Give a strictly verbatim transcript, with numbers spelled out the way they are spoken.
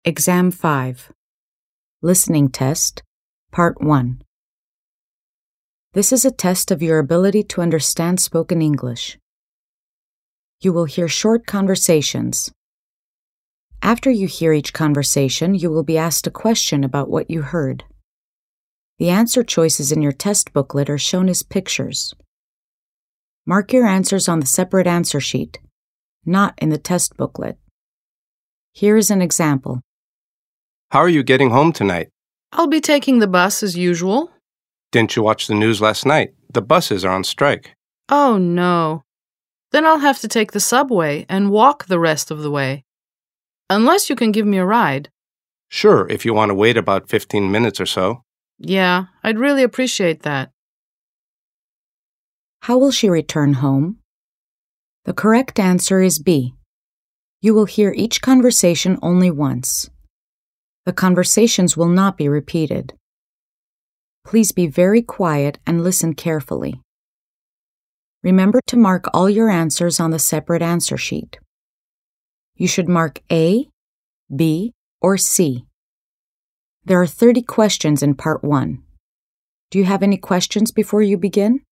Exam five. Listening Test, Part one. This is a test of your ability to understand spoken English. You will hear short conversations. After you hear each conversation, you will be asked a question about what you heard. The answer choices in your test booklet are shown as pictures. Mark your answers on the separate answer sheet, not in the test booklet. Here is an example. How are you getting home tonight? I'll be taking the bus as usual. Didn't you watch the news last night? The buses are on strike. Oh, no. Then I'll have to take the subway and walk the rest of the way. Unless you can give me a ride. Sure, if you want to wait about fifteen minutes or so. Yeah, I'd really appreciate that. How will she return home? The correct answer is B. You will hear each conversation only once. The conversations will not be repeated. Please be very quiet and listen carefully. Remember to mark all your answers on the separate answer sheet. You should mark A, B, or C. There are thirty questions in Part one. Do you have any questions before you begin?